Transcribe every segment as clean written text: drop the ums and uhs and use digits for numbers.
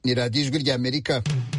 ni radiyo ijwi ry'Amerika.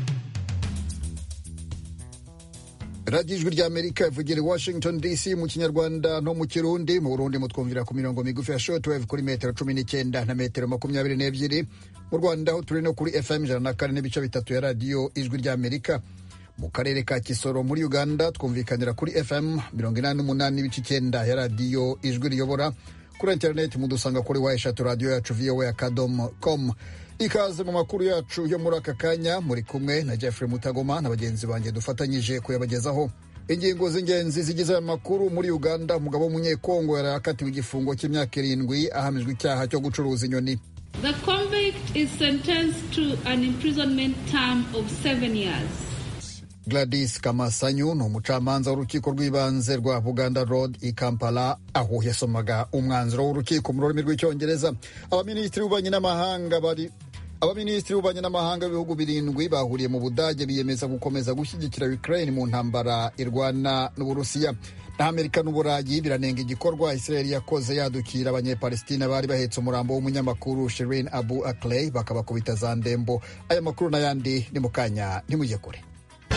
radiyo ijwi ry'Amerika ivugira i Washington DC mu kinyarwanda no mu kirundi. Mu Burundi mutwumvira ku mirongo migufi ya shortwave kuri metero 19 na metero 22. Mu Rwanda ho turi no kuri FM 104.3 ya radiyo ijwi ry'Amerika. Mu karere ka Kisoro muri Uganda twumvikanira kuri FM 88.9 ya radiyo ijwi riyobora. Kuri internet mudusanga kuri wayeshatu radio yacu voa.com. Ikaze mu makuru yacu yo muri aka kanya, muri kumwe na Jeffrey Mutagoma na bagenzi banjye dufatanyije kuyabagezaho. Ingingo z'ingenzi zigize aya makuru: muri Uganda umugabo w'umunyekongo yarakatiwe igifungo cy'imyaka 7 ahamijwe icyaha cyo gucuruza inyoni. The convict is sentenced to an imprisonment term of 7 years. Gladys Kamasanyu ni umucamanza w'urukiko rw'ibanze rwa Buganda Road i Kampala, aho yasomaga umwanzuro w'urukiko mu rurimi rw'icyongereza. Abaminisitiri b'ububanyi n'amahanga b'ibihugu 7 bahuriye mu Budage biyemeza gukomeza gushyigikira Ukraine mu ntambara irwana n'Uburusiya. Na Amerika n'Uburayi biranenga igikorwa Israel yakoze yadukira abanyepalestina bari bahetse umurambo w'umunyamakuru Shireen Abu Akleh bakabakubita za ndembo. Aya makuru n'ayandi ni mu kanya, ntimujye kure.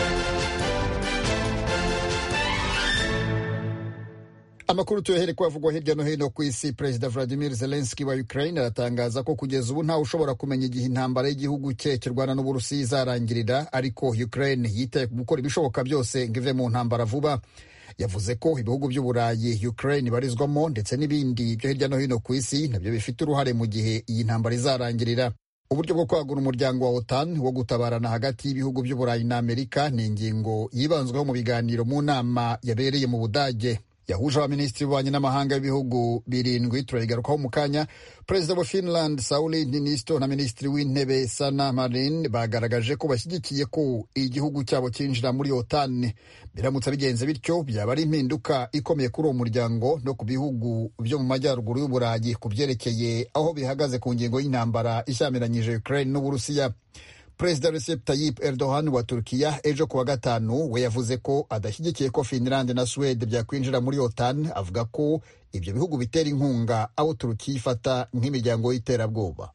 Amakuru tuyahere kwavugwa hirya no hino ku isi. Perezida Vladimir Zelensky wa Ukraine aratangaza ko kugeza ubu ntawe ushobora kumenya igihe intambara y'igihugu cye kirwana n'Uburusiya izarangirira, ariko Ukraine yitaye gukora ibishoboka byose ngo ive mu ntambara vuba. Yavuze ko ibihugu by'Uburayi Ukraine ibarizwamo ndetse n'ibindi byo hirya no hino ku isi nabyo bifite uruhare mu gihe iyi ntambara izarangirira. Uburyo bwo kwagura umuryango wa OTAN wo gutabarana hagati y'ibihugu by'Uburayi na Amerika ni ingingo yibanzweho mu biganiro mu nama yabereye mu Budage yahuje abaminisitiri b'ububanyi n'amahanga b'ibihugu 7. turayigarukaho mu kanya. Perezida wa Finland Sauli Niinisto na minisitiri w'intebe Sanna Marin bagaragaje ko bashyigikiye ko igihugu cyabo cyinjira muri OTAN. Biramutse bigenze bityo byaba ari impinduka ikomeye kuri uwo muryango no ku bihugu byo mu majyaruguru y'Uburayi ku byerekeye aho bihagaze ku ngingo y'intambara ishyamiranyije Ukraine n'Uburusiya. Perezida Recep Tayyip Erdogan wa Turkiya ejo kuwa gatanu we yavuze ko adashyigikiye ko Finland na Swede byakwinjira muri OTAN, avuga ko ibyo bihugu bitera inkunga abo Turkiya ifata nk'imiryango y'iterabwoba.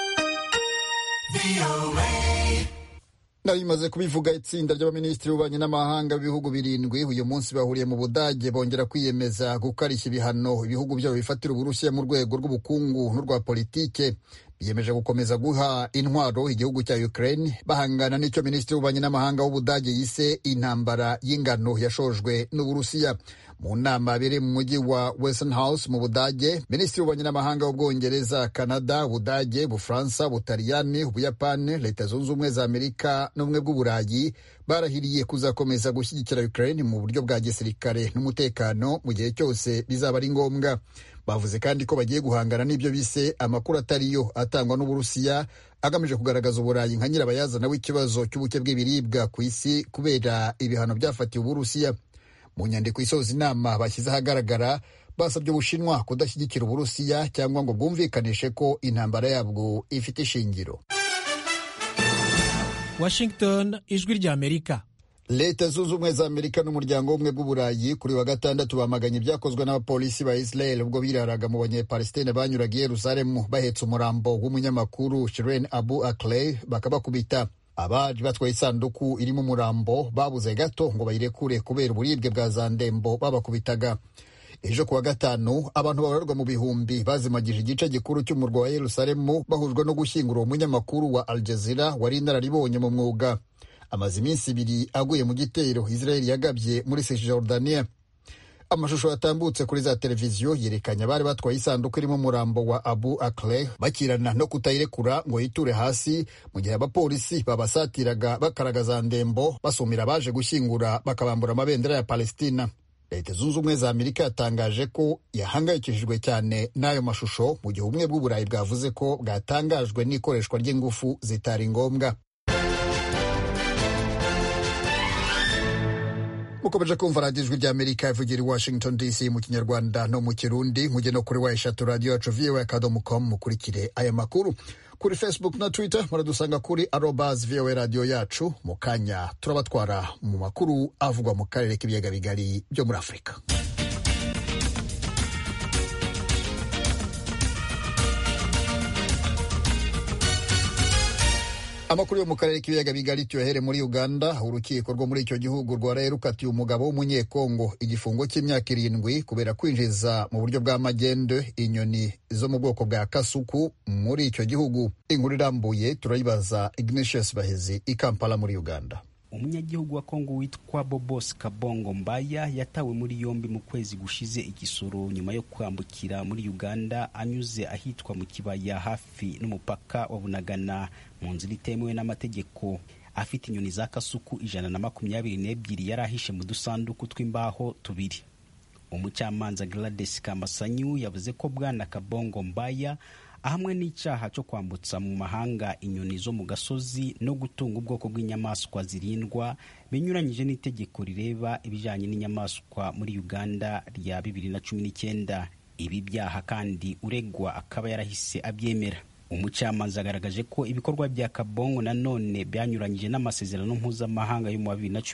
Nari maze kubivuga, itsinda ry'abaminisitiri b'ububanyi n'amahanga b'ibihugu 7 uyu munsi bahuriye mu Budage bongera kwiyemeza gukarishya ibihano ibihugu byabo bifatira Uburusiya mu rwego rw'ubukungu n'urwa politike. Biyemeje gukomeza guha intwaro igihugu cya Ukraine bahangana n'icyo minisitiri w'ububanyi n'amahanga w'Ubudage yise intambara y'ingano yashojwe n'Uburusiya. Mu nama yabereye mu mujyi wa Westenhaus mu Budage, minisitiri w'ububanyi n'amahanga w'Ubwongereza, Canada, Ubudage, Bufaransa, Butaliyani, Ubuyapani, Leta Zunze Ubumwe za Amerika n'ubumwe bw'Uburayi barahiriye kuzakomeza gushyigikira Ukraine mu buryo bwa gisirikare n'umutekano mu gihe cyose bizaba ari ngombwa. Bavuze kandi ko bagiye guhangana n'ibyo bise amakuru atariyo atangwa n'Uburusiya agamije kugaragaza Uburayi nka nyirabayazana w'ikibazo cy'ubuke bw'ibiribwa ku isi kubera ibihano byafatiwe Uburusiya. Mu nyandiko isoza inama bashyize ahagaragara, basabye Ubushinwa kudashyigikira Uburusiya cyangwa ngo bwumvikanishe ko intambara yabwo ifite ishingiro. Washington, ijwi ry'Amerika. Leta Zunze Ubumwe za Amerika n'umuryango w'ubumwe bw'Uburayi kuri wa gatandatu bamaganye ibyakozwe n'abapolisi ba Israel ubwo biraraga mu banyepalestina banyuraga i Yerusalemu bahetse umurambo w'umunyamakuru Shireen Abu Akleh bakabakubita. Abari batwaye isanduku irimo umurambo babuze gato ngo bayirekure kubera uburibwe bwa za ndembo babakubitaga. Ejo kuwa gatanu abantu babarurwa mu bihumbi bazimagije igice gikuru cy'umurwa wa Yerusalemu bahujwe no gushyingura uwo munyamakuru wa Al Jazeera wari inararibonye mu mwuga. Amaze iminsi 2 aguye mu gitero Israel yagabye muri Cisjordania. Amashusho yatambutse kuri za televiziyo yerekanye abari batwaye isanduku irimo umurambo wa Abu Akleh bakirana no kutayirekura ngo yiture hasi, mu gihe abapolisi babasatiraga bakaragaza ndembo basumira baje gushyingura bakabambura amabendera ya Palestina. Leta Zunze Ubumwe za Amerika yatangaje ko yahangayikishijwe cyane n'ayo mashusho, mu gihe ubumwe bw'Uburayi bwavuze ko bwatangajwe n'ikoreshwa ry'ingufu zitari ngombwa. Mukomeje kumva radiyo ijwi ry'Amerika ivugira i Washington DC mu kinyarwanda no mu kirundi. Mujye no kuri wayeshatu radio yacu voa.com mukurikire aya makuru. Kuri Facebook na Twitter muradusanga kuri @VOA radio yacu. Mu kanya turabatwara mu makuru avugwa mu karere k'ibiyaga bigari byo muri Afurika. Amakuru yo mu karere k'ibiyaga bigari tuyahere muri Uganda. Urukiko rwo muri icyo gihugu rwaraye rukatiye umugabo w'umunyekongo igifungo cy'imyaka 7 kubera kwinjiza mu buryo bwa magende inyoni zo mu bwoko bwa kasuku muri icyo gihugu. Inkuru irambuye turayibaza Ignatius Bahezi i Kampala muri Uganda. Umunyagihugu wa Kongo witwa Bobos Kabongo Mbaya yatawe muri yombi mu kwezi gushize igisoro nyuma yo kwambukira muri Uganda anyuze ahitwa mu kibaya hafi n'umupaka wa Bunagana mu nzira itemewe n'amategeko. Afite inyoni za kasuku 122 yarahishe mu dusanduku tw'imbaho 2. Umucamanza Gladys Kamasanyu yavuze ko bwana Kabongo Mbaya ahamwe n'icyaha cyo kwambutsa mu mahanga inyoni zo mu gasozi no gutunga ubwoko bw'inyamaswa zirindwa binyuranyije n'itegeko rireba ibijyanye n'inyamaswa muri Uganda rya 2019. Ibi byaha kandi uregwa akaba yarahise abyemera. Umucamanza agaragaje ko ibikorwa bya Kabongo nanone byanyuranyije n'amasezerano mpuzamahanga yo mu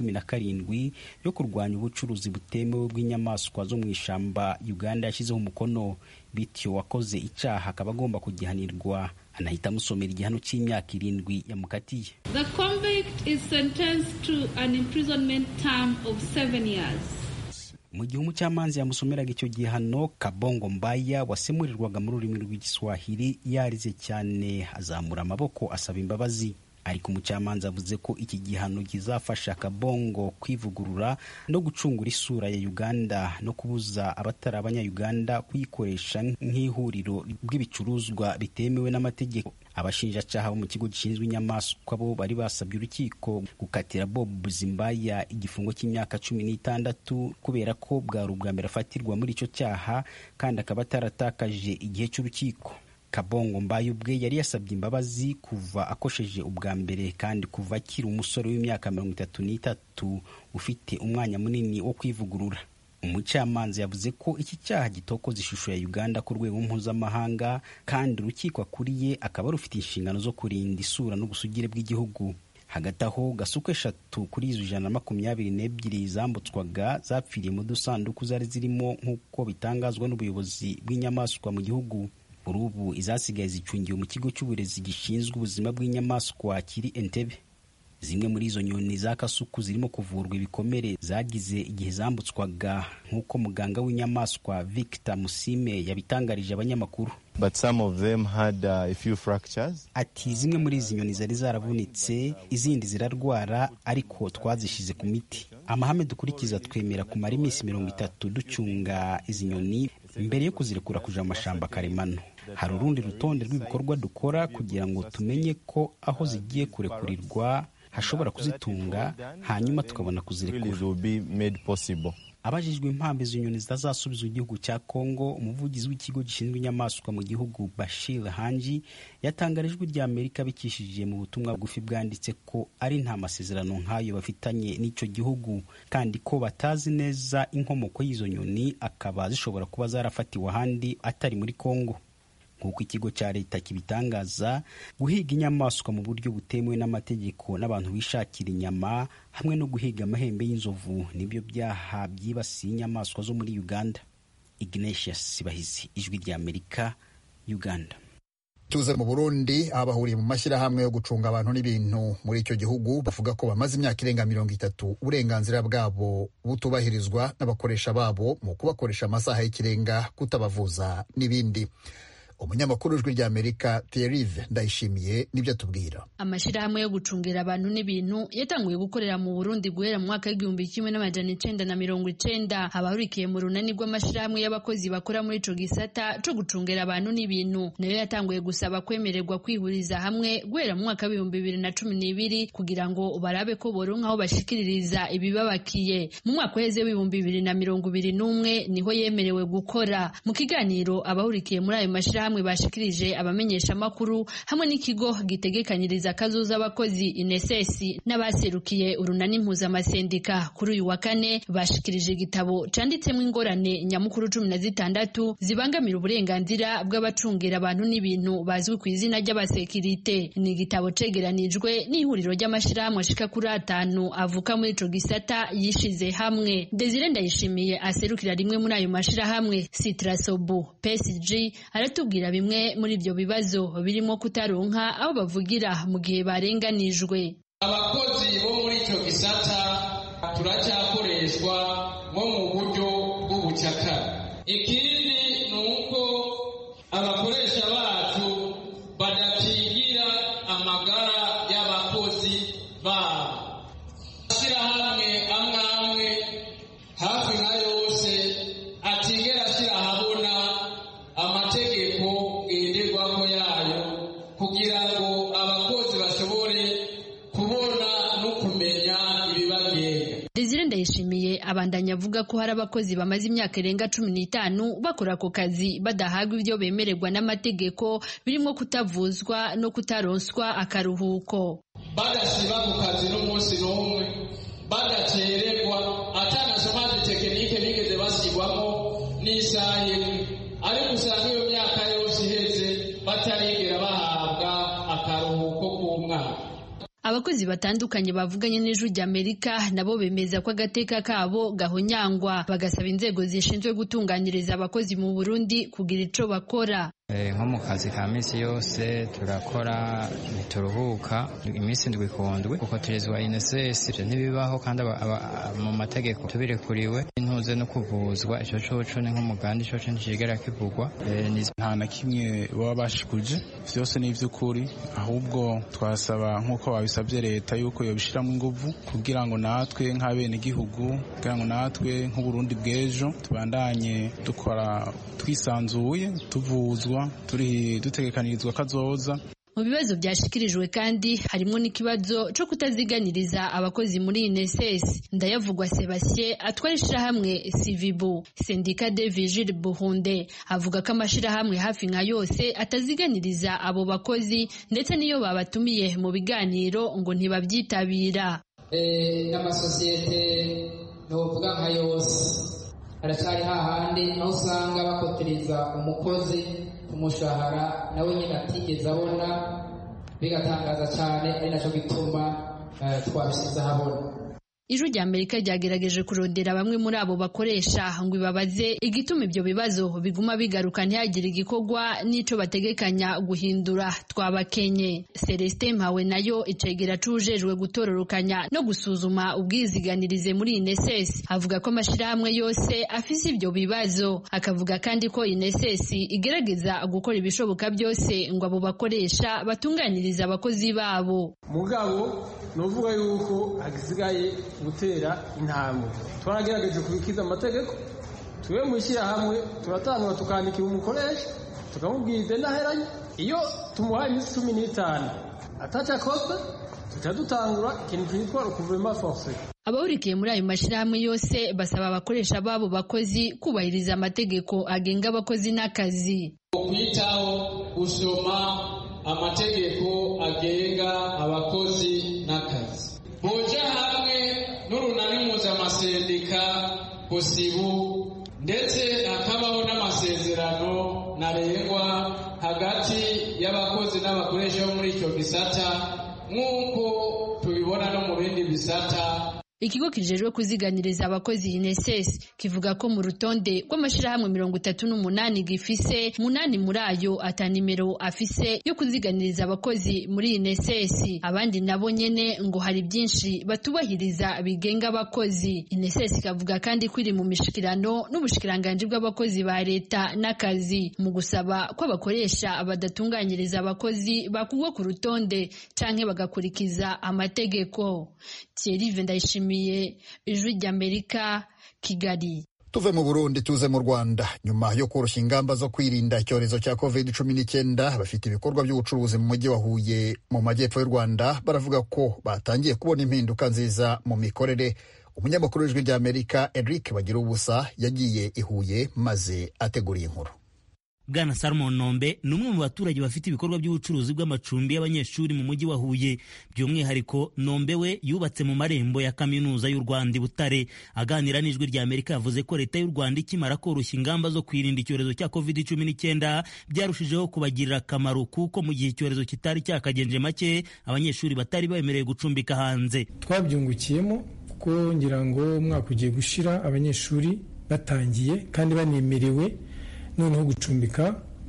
2017 yo kurwanya ubucuruzi butemewe bw'inyamaswa zo mu ishamba Uganda yashyizeho umukono. Bityo wakoze icyaha akaba agomba kugihanirwa. Anahita amusomera igihano cy'imyaka 7 yamukatiye. The convict is sentenced to an imprisonment term of 7 years. Mu gihe umucamanza yamusomeraga icyo gihano, Kabongo Mbaya wasemurirwaga mu rurimi rw'Igiswahili yarize cyane azamura amaboko asaba imbabazi. Ariko umucamanza avuze ko iki gihano kizafasha Kabongo kwivugurura no gucungura isura ya Uganda no kubuza abatari abanya-Uganda kuyikoresha nk'ihuriro bw'ibicuruzwa bitemewe n'amategeko. Abashinjacyaha bo mu kigo gishinzwe inyamaswa bo bari basabye urukiko gukatira Bob Zimbaya igifungo cy'imyaka 16 kubera ko bwari ubwa mbere afatirwa muri icyo cyaha kandi akaba ataratakaje igihe cy'urukiko. Kabongo Mbaya ubwe yari yasabye imbabazi kuva akosheje ubwa mbere kandi kuva akiri umusore w'imyaka 33 ufite umwanya munini wo kwivugurura. Umucamanza yavuze ko iki cyaha gitokoza ishusho ya Uganda ku rwego mpuzamahanga kandi urukiko akuriye akaba rufite inshingano zo kurinda isura n'ubusugire bw'igihugu. Hagati aho gasuku 3 kuri izo 122 zambutswaga zapfiriye mu dusanduku zari zirimo nk'uko bitangazwa n'ubuyobozi bw'inyamaswa mu gihugu. Urubu izasigaye zicungiwe mu kigo cy'uburezi gishinzwe ubuzima bw'inyamaswa kiri Entebbe. Zimwe muri izo nyoni za kasuku zirimo kuvurwa ibikomere zagize igihe zambutswaga nk'uko muganga w'inyamaswa Victor Musime yabitangarije abanyamakuru. But some of them had a few fractures. Ati zimwe muri izi nyoni zari zaravunitse, izindi zirarwara ariko twazishize ku miti. Amahame dukurikiza twemera kumara iminsi 30 ducunga izi nyoni mbere yo kuzirekura kuja mu mashamba karemano. Hari urundi rutonde rw'ibikorwa dukora kugira ngo tumenye ko aho zigiye kurekurirwa hashobora kuzitunga hanyuma tukabona kuzirekura. Abajijwe impamvu izo nyoni zitazasubizwa igihugu cya Kongo, umuvugizi w'ikigo gishinzwe inyamaswa mu gihugu Bashir Hanji yatangarijwe rya Amerika bikishije mu butumwa bugufi bwanditse ko ari nta masezerano nk'ayo bafitanye n'icyo gihugu kandi ko batazi neza inkomoko y'izo nyoni akaba zishobora kuba zarafatiwe ahandi atari muri Kongo. Nk'uko ikigo cya leta kibitangaza, guhiga inyamaswa mu buryo butemewe n'amategeko n'abantu bishakira inyama hamwe no guhiga amahembe y'inzovu nibyo byaha byibasiye inyamaswa zo muri Uganda. Ignatius Bahezi, Ijwi rya Amerika, Uganda. Tuze mu Burundi, abahuriye mu mashyirahamwe yo gucunga abantu n'ibintu muri icyo gihugu bavuga ko bamaze imyaka irenga 30 uburenganzira bwabo butubahirizwa n'abakoresha babo mu kubakoresha amasaha y'ikirenga, kutabavuza n'ibindi. Umunyamakuru w'Ijwi rya Amerika Thierry Ndayishimiye nibyo atubwira. Amashirahamwe yo gucungira abantu n'ibintu yatanguye gukorera mu Burundi guhera mu mwaka w'1990. Abahurikiye mu runani rw'amashirahamwe y'abakozi bakora muri ico gisata cyo gucungira abantu n'ibintu nayo yatanguye gusaba kwemererwa kwihuriza hamwe guhera mu mwaka w'2012 kugira ngo barabe ko boronka aho bashikiririza ibibabakiye. Mu mwaka w'eze w'2021 niho yemerewe gukora. Mu kiganiro abahurikiye muri ayo mashirahamwe bashikirije abamenyesha makuru hamwe n'ikigo gitegekanyiriza kazoza abakozi INSS n'abaserukiye urunani mpuzamasendika kuri uyu wa kane bashikirije igitabo canditsemo ingorane nyamukuru 16 zibangamira uburenganzira bw'abacungira abantu n'ibintu bazwi ku izina ry'abasekirite. Ni igitabo cegeranijwe n'ihuriro ry'amashirahamwe ashika kuri 5 avuka muri ico gisata yishize hamwe. Desire Ndayishimiye aserukira rimwe muri ayo mashirahamwe Citrasobo PSG aratubwira aratubwira bimwe muri ibyo bibazo birimo kutaronka aho bavugira mu gihe barenganijwe. Abakozi bo muri icyo gisata turacyakoreshwa nko mu buryo bw'ubucakara. Ikindi ni uko abakoresha bacu badakingira amagara y'abakozi babo. Amashirahamwe amwe hafi nka yose atigera ashyira ahabona amategeko ngenderwaho yayo kugira ngo abakozi bashobore kubona no kumenya ibibagenga. Desire Ndayishimiye abandanya avuga ko hari abakozi bamaze imyaka irenga 15 bakora ako kazi badahabwa ibyo bemererwa n'amategeko birimo kutavuzwa no kutaronswa akaruhuko. Badasiba ku kazi n'umunsi n'umwe, badacererwa, atana chomage tekinike bigeze basigwamo n'isaha imwe, ariko usanga iyo myaka yose iheze batarigera bahabwa akaruhuko k'umwaka. Abakozi batandukanye bavuganye n'Ijwi ry'Amerika nabo bemeza ko agateka kabo gahonyangwa, bagasaba inzego zishinzwe gutunganyiriza abakozi mu Burundi kugira ico bakora. Nko mu kazi ka misi yose turakora ntituruhuka iminsi ndwi kundwi kuko turezwa INSS, ivyo ntibibaho kandi mu mategeko tubirekuriwe. Intuze no kuvuzwa ico coco ni nk'umuganda ico coco ntikigera kivugwa, nta na kimwe baba bashikuje, vyose ni ivy'ukuri, ahubwo twasaba nk'uko babisabye leta yuko yobishiramo inguvu kugira ngo natwe nk'abene gihugu, kugira ngo natwe nk'Uburundi bw'ejo tubandanye dukora twisanzuye, tuvuzwa, turi dutegekanirizwa kazoza. Mu bibazo byashikirijwe kandi harimo n'ikibazo cyo kutaziganiriza abakozi muri INSS. Ndayavugwa Sebastien atwara ishirahamwe Civibu Sendika de Vigile Buhunde avuga ko amashirahamwe hafi nka yose ataziganiriza abo bakozi, ndetse niyo babatumiye mu biganiro ngo ntibabyitabira. N'amasosiyete novuga nka yose aracari hahandi aho usanga bakotereza umukozi umushahara nawe nyine atigeze abona, bigatangaza cyane, ari nacyo gituma twabishyize ahabona. Ijwi ry'Amerika ryagerageje kurondera bamwe muri abo bakoresha ngo ibabaze igituma ibyo bibazo biguma bigaruka ntihagire igikorwa n'ico bategekanya guhindura. Twabakenye Celestin Mpawe nayo icegera cujejwe gutororokanya no gusuzuma ubwiziganirize muri INSS avuga ko amashirahamwe yose afise ibyo bibazo, akavuga kandi ko INSS igerageza gukora ibishoboka byose ngo abo bakoresha batunganiriza abakozi babo. Mugabo novuga yuko hagisigaye gutera intambwe. Twaragerageje kubikiza amategeko, tuwe mushyira hamwe turatangura tukandikira umukoresha tukamubwira idendaheranye, iyo tumuhaye iminsi 15 atacakoze tuca dutangura ikintu cyitwa recouvrement forcé. Abahurikiye muri ayo mashirahamwe yose basaba abakoresha babo bakozi kubahiriza amategeko agenga abakozi n'akazi. Kwitaho gusoma amategeko agenga abakozi n'akazi. Boja hamwe n'urunani mpuzamasendica Posibu, ndetse hakabaho n'amasezerano ntarengwa hagati y'abakozi n'abakoresha bo muri icyo gisata nk'uko tubibona no mu bindi bisata. Ikigo kijejwe kuziganiriza abakozi INSS kivuga ko mu rutonde rw'amashirahamwe 38 gifise 8 muri ayo atanimero afise yo kuziganiriza abakozi muri INSS. Abandi nabo nyene ngo hari byinshi batubahiriza bigenga abakozi. INSS kavuga kandi ko iri mu mishikirano n'ubushikiranganje bw'abakozi ba leta n'akazi mu gusaba ko abakoresha badatunganyiriza abakozi bakugwa ku rutonde canke bagakurikiza amategeko. Thierry Ndayishimiye, Ijwi ry'Amerika, Kigali. Tuve mu Burundi tuze mu Rwanda. Nyuma yo koroshya ingamba zo kwirinda icyorezo cya COVID-19, bafite ibikorwa by'ubucuruzi mu mujyi wa Huye mu majyepfo y'u Rwanda baravuga ko batangiye kubona impinduka nziza mu mikorere. Umunyamakuru w'Ijwi ry'Amerika Eric Bagirubusa yagiye i Huye maze ategura inkuru. Bwana Salomon Nombe ni umwe mu baturage bafite ibikorwa by'ubucuruzi bw'amacumbi y'abanyeshuri mu mujyi wa Huye. By'umwihariko Nombe we yubatse mu marembo ya kaminuza y'u Rwanda i Butare. Aganira n'Ijwi ry'Amerika yavuze ko leta y'u Rwanda ikimara koroshya ingamba zo kwirinda icyorezo cya COVID-19 byarushijeho kubagirira akamaro, kuko mu gihe icyorezo kitari cyakagenje make abanyeshuri batari bemerewe gucumbika hanze. Twabyungukiyemo kuko ngira ngo umwaka ugiye gushira abanyeshuri batangiye kandi banemerewe noneho gucumbika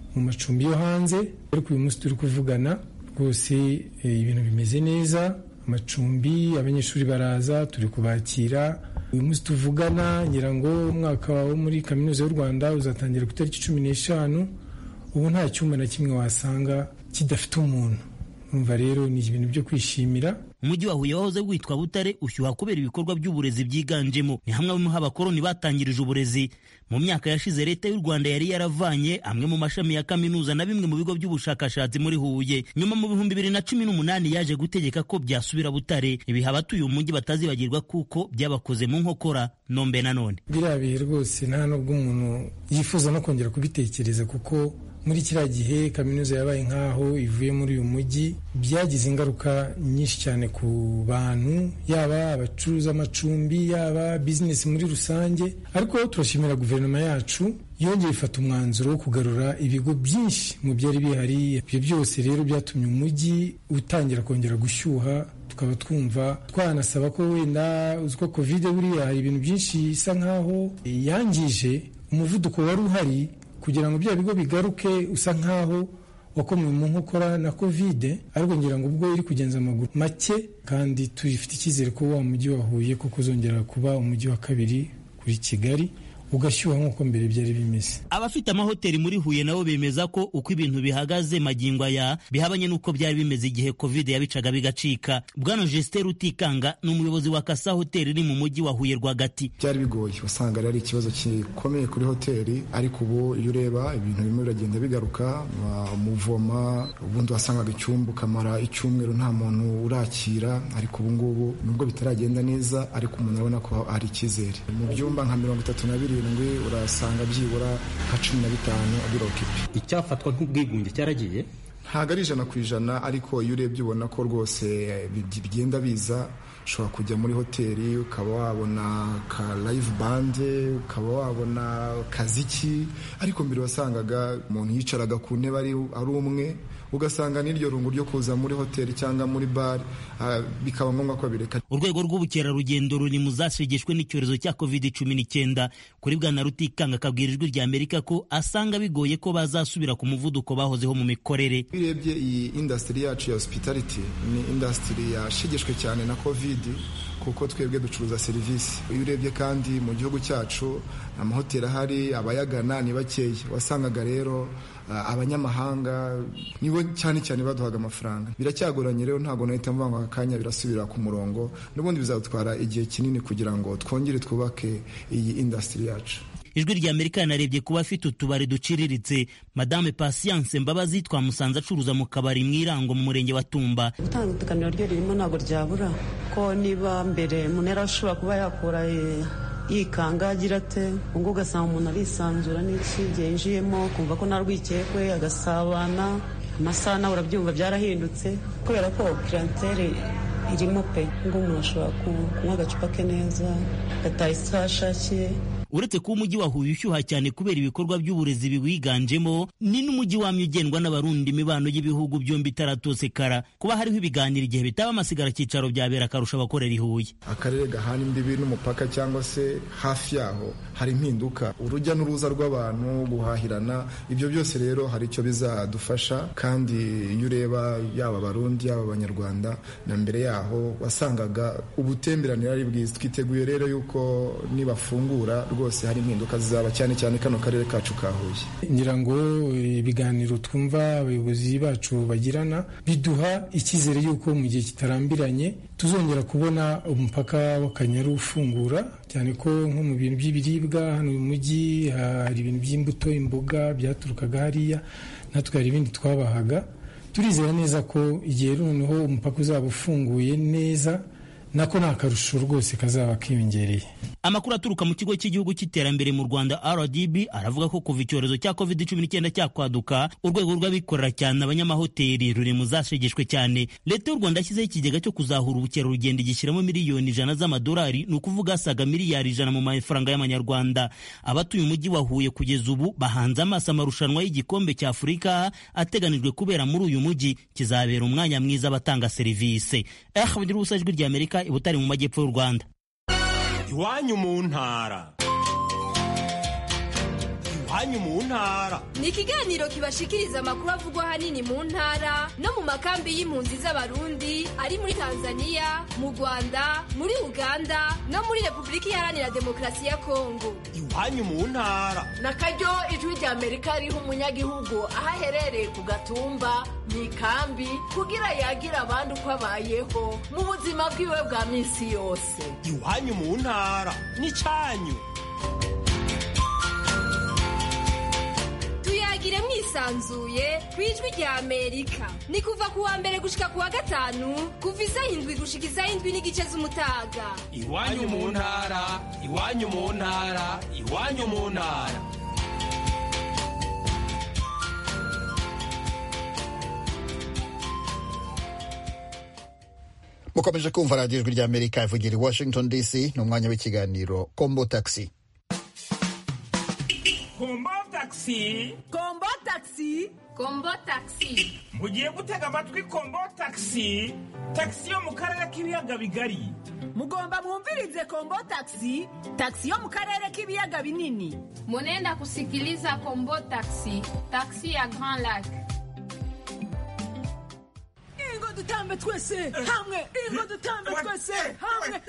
mu macumbi yo hanze, ariko uyu munsi turi kuvugana rwose ibintu bimeze neza, amacumbi abanyeshuri baraza turi kubakira. Uyu munsi tuvugana ngira ngo umwaka wo muri kaminuza y'u Rwanda uzatangira ku itariki 15. Ubu nta cyumba na kimwe wasanga kidafite umuntu. Umva rero ni ibintu byo kwishimira. Umujyi wa Huye wahoze witwa Butare ushyuha kubera ibikorwa by'uburezi byiganjemo. Ni hamwe mu abakoloni batangirije uburezi. Mu myaka yashize leta y'u Rwanda yari yaravanye amwe mu mashami ya kaminuza na bimwe mu bigo by'ubushakashatsi muri Huye. Nyuma mu 2018 yaje gutegeka ko byasubira Butare. Ibi abatuye umujyi batazibagirwa kuko byabakoze mu nkokora nombe na none. Biriya bihe rwose nta nubwo umuntu yifuza no kongera kubitekereza, kuko muri kiriya gihe kaminuza yabaye nk'aho ivuye muri uyu mujyi. Byagize ingaruka nyinshi cyane ku bantu, yaba abacuruza amacumbi, yaba bizinesi muri rusange. Ariko turashimira guverinoma yacu yongeye ifata umwanzuro wo kugarura ibigo byinshi mu byari bihari. Ibyo byose rero byatumye umujyi utangira kongera gushyuha. Tukaba twumva twanasaba ko wenda uziko covid buriya hari ibintu byinshi isa nk'aho yangije umuvuduko wari uhari, kugira ngo bya bigo bigaruke usa nkaho wakomwe mu nkokora na covid. Ariko ngira ngo ubwo iri kugenza amaguru make, kandi tuyifite icyizere ko wa mujyi wa Huye ko kuzongera kuba umujyi wa kabiri kuri Kigali, ugashyuha nk'uko mbere byari bimeze. Abafite amahoteli muri Huye nabo bemeza ko uko ibintu bihagaze magingo aya bihabanye n'uko byari bimeze igihe covid yabicaga bigacika. Bwana Justin Rutikanga ni umuyobozi wa Kasa Hotel iri mu mujyi wa Huye rwagati. Byari bigoye, usanga ari ikibazo gikomeye kuri hoteli, ariko ubu iyo ureba ibintu bimwe biragenda bigaruka. Umuvoma ubundi wasangaga icyumba ukamara icyumweru nta muntu urakira, ariko ubu ngubu nubwo bitaragenda neza, ariko umuntu abona ko hari icyizere. Mu byumba nka 32 urasanga byibura nka 15 abirokipi. Icyafatwa nk'ubwigunge cyaragiye ntabwo ari 100%, ariko iyo urebye ubona ko rwose bigenda biza. Ushobora kujya muri hoteli ukaba wabona ka live band, ukaba wabona kaziki, ariko mbere wasangaga umuntu yicaraga ku ntebe ari umwe, ugasanga n'iryo rungu ryo kuza muri hoteli cyangwa muri bar bikaba ngombwa ko bireka. Urwego rw'ubukerarugendo ruri mu zashegeshwe n'icyorezo cya covid-19. Kuri Bwana Rutikanga akabwira Ijwi rya Amerika ko asanga bigoye ko bazasubira ku muvuduko bahozeho mu mikorere. Birebye iyi industry yacu ya hospitality ni industry yashegeshwe cyane na covid, kuko twebwe ducuruza serivisi. Iyo urebye kandi mu gihugu cyacu amahoteli ahari abayagana ni bakeya, wasangaga rero abanyamahanga nibo cyane cyane baduhaga amafaranga. Biracyagoranye rero, ntabwo nahita mvuga ngo akanya birasubira ku murongo, n'ubundi bizatwara igihe kinini kugira ngo twongere twubake iyi industry yacu. Ijwi rya Amerika yanarebye kuba afite utubari duciriritse. Madame Patience Mbabazi twamusanze acuruza mu kabari Mwirango mu murenge wa Tumba. Itandukaniro ryo ririmo ntabwo ryabura, ko niba mbere umuntu yarashobora kuba yakora yikanga agira ate, ubwo ugasanga umuntu arisanzura n'iki gihe yinjiyemo kumva ko nta rwikekwe, agasabana. Amasaha nawe urabyumva byarahindutse kubera ko clientele irimo pe, ngo umuntu ashobora kunywa agacupa ke neza agataha isaha ashakiye. Uretse kuba umujyi wa Huye ushyuha cyane kubera ibikorwa by'uburezi biwiganjemo, ni n'umujyi wamye ugendwa n'abarundi imibano y'ibihugu byombi itaratosekara. Kuba hariho ibiganiro igihe bitaba amasigara cyicaro byabera akarusha abakorera i Huye. Akarere gahana imbibi n'umupaka cyangwa se hafi yaho hari impinduka, urujya n'uruza rw'abantu, guhahirana, ibyo byose rero hari icyo bizadufasha. Kandi iyo ureba yaba abarundi yaba abanyarwanda, na mbere yaho wasangaga ubutemberanire ari bwiza. Twiteguye rero yuko nibafungura rwose hari impinduka zizaba, cyane cyane kano karere kacu ka Huye. Ngira ngo ibiganiro twumva abayobozi bacu bagirana biduha icyizere yuko mu gihe kitarambiranye tuzongera kubona umupaka w'Akanyaru ufungura, cyane ko nko mu bintu by'ibiribwa hano mu mujyi hari ibintu by'imbuto, imboga byaturukaga hariya, natwe hari ibindi twabahaga. Turizera neza ko igihe noneho umupaka uzaba ufunguye neza, nako nta karusho rwose kazaba kiyongereye. Amakuru aturuka mu kigo cy'igihugu cy'iterambere mu Rwanda RDB aravuga ko kuva icyorezo cya covid-19 cyakwaduka, urwego rw'abikorera cyane abanyamahoteli ruri mu zashegeshwe cyane. Leta y'u Rwanda yashyizeho ikigega cyo kuzahura ubukerarugendo igishyiramo miliyoni 100 z'amadolari, ni ukuvuga asaga miliyari 100 mu mafaranga y'amanyarwanda. Abatuye umujyi wa Huye kugeza ubu bahanze amaso amarushanwa y'igikombe cya Afurika ateganijwe kubera muri uyu mujyi, kizabera umwanya mwiza abatanga serivisi. Ijwi rya Amerika i Butare mu majyepfo y'u Rwanda. Iwanyu mu ntara. iwanyu mu ntara. Ni ikiganiro kibashikiriza amakuru avugwa ahanini mu ntara no mu makambi y'impunzi z'Abarundi ari muri Tanzania, mu Rwanda, muri Uganda no muri Repubulika Iharanira Demokarasi ya Kongo. Iwanyu mu ntara. Nakaryo ijwi rya Amerika riha umunyagihugu aho aherereye ku gatumba mu ikambi kugira yagira abandi uko abayeho mu buzima bwiwe bwa minsi yose. Iwanyu mu ntara n'icyanyu. Tuyagire mwisanzuye ku ijwi rya Amerika. Ni kuva ku wa mbere gushika ku wa gatanu kuva isaha 7 gushika isaha 7 n'igice z'umutaga. Iwanyu mu ntara, iwanyu mu ntara, iwanyu mu ntara. mukomeje kumva radiyo ijwi ry'Amerika ivugira i Washington DC. ni umwanya w'ikiganiro Kombo Taxi. Kombo Taxi, Kombo Taxi, Kombo Taxi. mugiye gutega amatwi Kombo Taxi, taxi yo mu karere k'ibiyaga bigari. mugomba mwumvirize Kombo Taxi, taxi yo mu karere k'ibiyaga binini. Munenda kusikiliza Kombo Taxi, taxi ya Grand Lac. Ingo dutambe twese hamwe, ingo dutambe twese hamwe.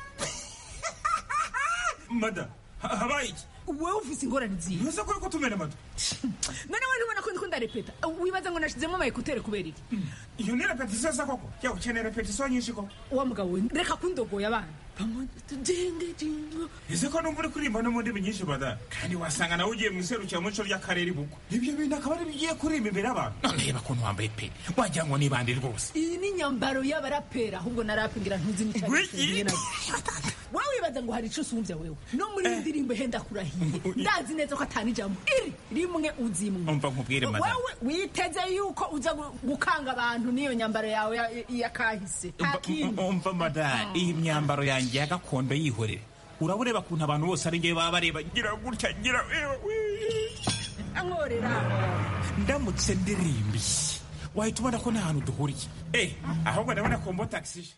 Mada, habaye iki? Wewe ufise ingorane zihe? Ntuza ko ariko tumena mada. None wewe ntubona ko ndiko ndarepeta. Wibaza ngo nashizemo amayekutere kubera iki? Iyo ni repetition za koko. Cyo ukeneye repetition nyinshi ko. Wa mugabo we reka kundogoya abana. Pamoja tujenge jingo. Ese ko numva uri kurimba no mu ndimi nyinshi bada. Kandi wasanga nawe ugiye mu iserukira muco ry'akarere buko. Ibyo bintu akaba ari bigiye kurimba imbere abantu. None reba ko nwambaye pe. Wagira ngo ni bande rwose. Iyi ni nyambaro y'abarapera ahubwo narapingira ntuzi n'icyagiye nazo. Wewe wibaza ngo hari ico usumvya wewe. No muri indirimbo henda kurahiye. Ndazi neza ko atani jambo iri rimwe uzimwe. Umva nkubwire mada. Wewe witeze yuko uza gukanga abantu niyo nyambaro yawe ya kahise. Umva mada, iyi myambaro yanjye ya gakondo yihorere. Urabureba kuntu abantu bose ari ngiye baba bareba gira gutya gira ankorera. Ndamutse ndirimbi. Wahita ubona ko nta hantu duhuriye. Ahubwo ndabona Kombo Taxi.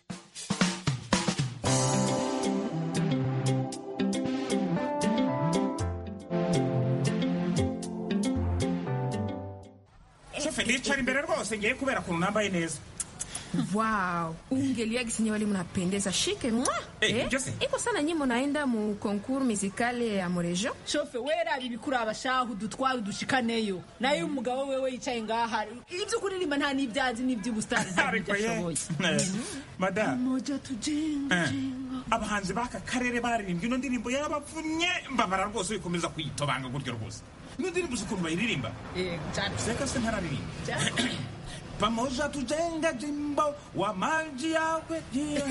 Nicara imbere rwose ngiye kubera kuntu nambaye neza. Wow, ungelia gisenye wali mnapendeza shike mwa. Iko sana nyimo naenda mu concours musical ya Morejo. Shofe wera bibikura abashahu dutwaye dushikaneyo. Nayo umugabo wewe yicaye ngaha. Ibyo kuririmba nta nibyazi n'iby'ubustari byashoboye. Madam. Moja tujenga. Abahanzi baka karere baririmbye ino ndirimbo y'abapfunye mbabara rwose bikomeza kuyitobanga gutyo rwose. Ino ndirimbo ukuntu bayiririmba. Cyane. Seka se ntararirimba. Pamoja tujenga jimbo wa maji yawe.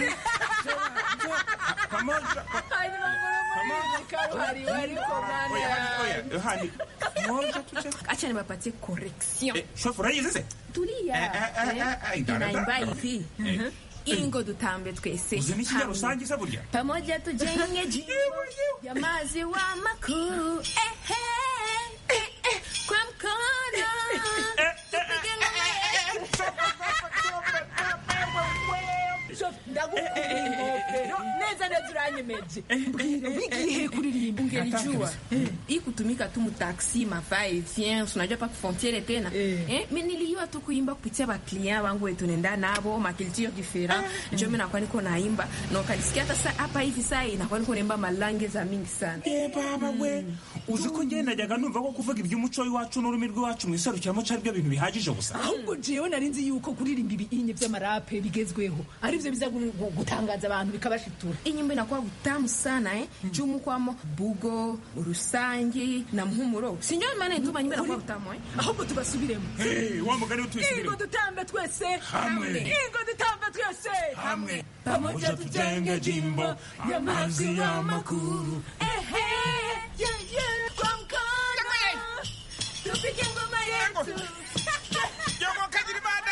Pamoja. Acha niwapatie correction. Shofura yize. Tulia. Inaimba hivi. Ingo dutambe twese. Uzeni kija rusangi se burya. Pamoja tujenge jimbo ya maziwa makuu. Kwa mkono. Neza neza uranyemeje. Mbwira wigiye kuririmba ungelijua. Hii kutumika tu mu taxi mafai vient unajua pa frontiere tena. Mimi nilijua tu kuimba kupitia ba client wangu wetu nenda nabo ma culture different. Ndio mimi nakuwa niko naimba na ukalisikia hata hapa hivi sasa inakuwa niko naimba malange za mingi sana. Baba we uzi ko ngenda najyaga numva ko kuvuga iby'umuco w'iwacu n'ururimi rw'iwacu mu iserukiramo cyari byo bintu bihagije gusa. Ahubwo jewe narinzi yuko kuririmba ibinye by'amarape bigezweho ari byo biza gutangaza abantu bikabashitura. Inyimbo inakuwa utamu sana chumu kwamo bugo urusangi na muhumuro. Sinjyo maana ituma nyimbo inakuwa utamu ahubwo tubasubiremo. Wa mugani utusubiremo. Ingo dutambe twese hamwe. Ingo dutambe twese hamwe. Pamoja tujenge jimbo ya maziwa makuu. Kwa mkono tupige ngoma yetu. Jomo kajiribada.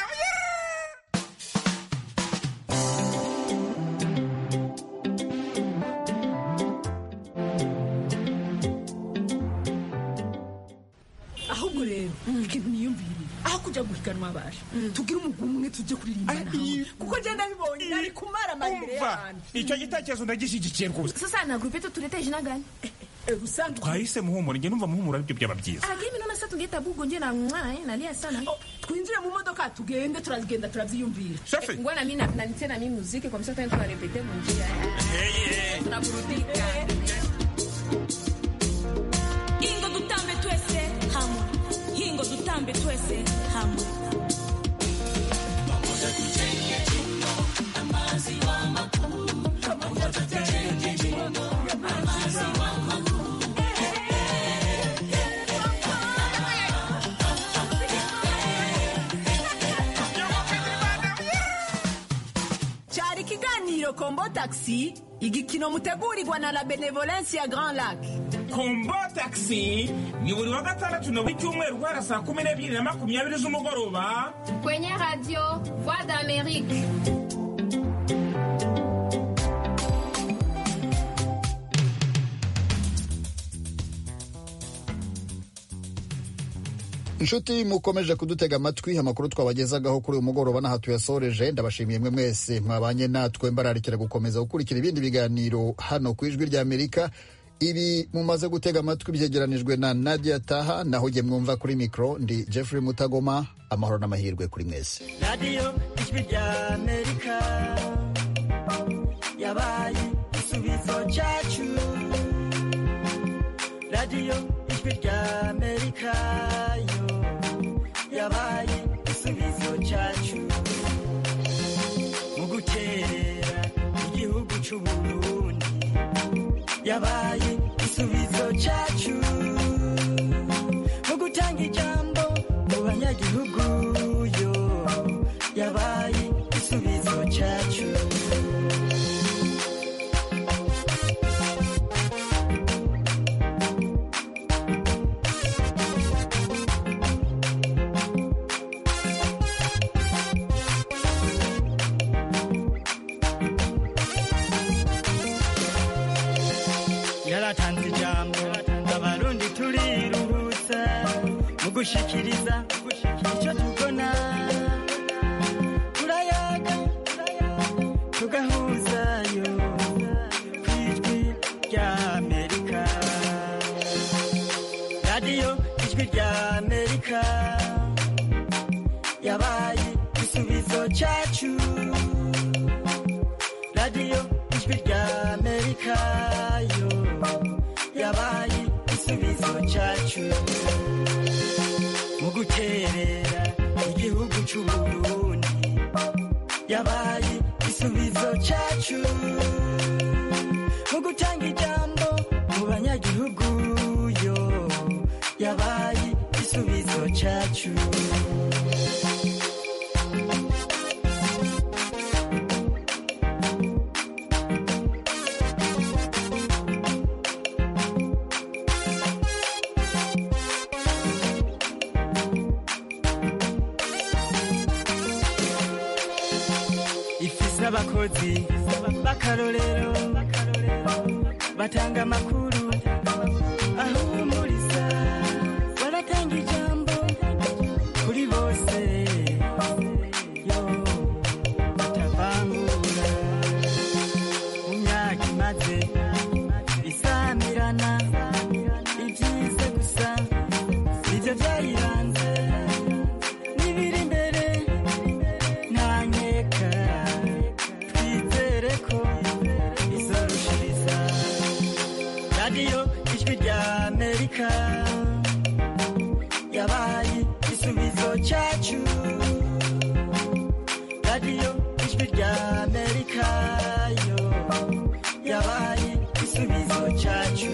Ahubwo rero ikintu niyumvire aho kujya guhiganwa abasha tugira umugumwe tujye kuririmba nawe kuko je ndabibonye ari kumara amahirwe y'abantu. Icyo gitekerezo ndagishyigikiye rwose. Sasa na groupe yetu tulete jina gani? Rusange twahise muhumura nge numva muhumura aribyo byaba byiza. Lakini naona sasa tungeta bugo nje na nalia sana. Twinjire mu modoka tugende turagenda turavyiyumvira. Ngwana mimi na nitena mimi muziki kwa msasa tuna repete munjia. Tunaburudika. Ingo dutambe twese hamwe. Ingo dutambe twese hamwe. Pamoja tujenge jino amazi wa makuu. Pamoja tujenge jino amazi wa makuu. Cyari kiganiro Kombo Taxi, igikino mutegurirwa na la Benevolence ya Grand Lac. Kombo Taxi ni buri wa gatandatu na w'icyumweru guhera saa 12:20 z'umugoroba kwenye radio Voix d'Amérique. Inshuti mukomeje kudutega amatwi, amakuru twabagezagaho kuri uyu mugoroba n'aha tuyasoreje. Ndabashimiye mwe mwese mwabanye natwe, mbararikira gukomeza gukurikira ibindi biganiro hano ku Ijwi ry'Amerika. Ibi mumaze gutega amatwi byegeranijwe na Nadia Taha, naho jye mwumva kuri mikro ndi Jeffrey Mutagoma. Amahoro n'amahirwe kuri mwese. Radio Ijwi ry'Amerika yabaye igisubizo cyacu. Radio Ijwi ry'Amerika yabaye igisubizo cyacu mu guterera igihugu cy'u Burundi, yabaye igisubizo cyacu mu gutanga ijambo mu banyagihugu yo, yabaye igisubizo cyacu. Yaratanze ijambo abarundi turiruhutsa mu gushikiriza icyo tubona, turayaga tugahuzayo ku Ijwi ry'Amerika. Radio Ijwi ry'Amerika yabaye igisubizo cyacu. Radio Ijwi ry'Amerika yabaye igisubizo cyacu mu guterera igihugu cy'u Burundi, yabaye igisubizo cyacu mu gutanga ijambo mu banyagihugu yo, yabaye igisubizo cyacu. Abakozi bakarorero batanga amakuru ahumuriza, baratanga ijambo kuri bose yo, batavangura. Mu myaka imaze isamirana, ibyiza gusa nibyo byayiranze, n'ibiri imbere nta nkeka izorushiriza. Radio Ijwi ry'Amerika yabaye igisubizo cyacu. Radio Ijwi ry'Amerika yo yabaye igisubizo cyacu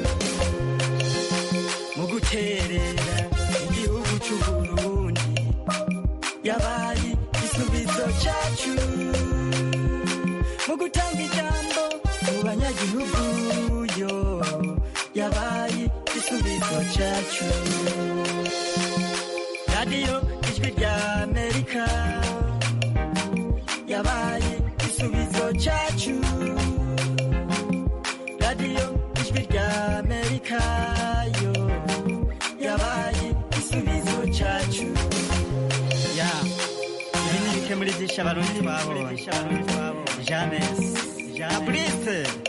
mu guterera igihugu cy'u Burundi, yabaye igisubizo cyacu mu gutanga ijambo mu banyagihugu yo, yabaye igisubizo cyacu. Radio Ijwi ry'Amerika yabaye igisubizo cyacu. Radio Ijwi ry'Amerika yo yabaye igisubizo cyacu. Ibi ni bike muri byinshi abarundi twabonye. James Fabrice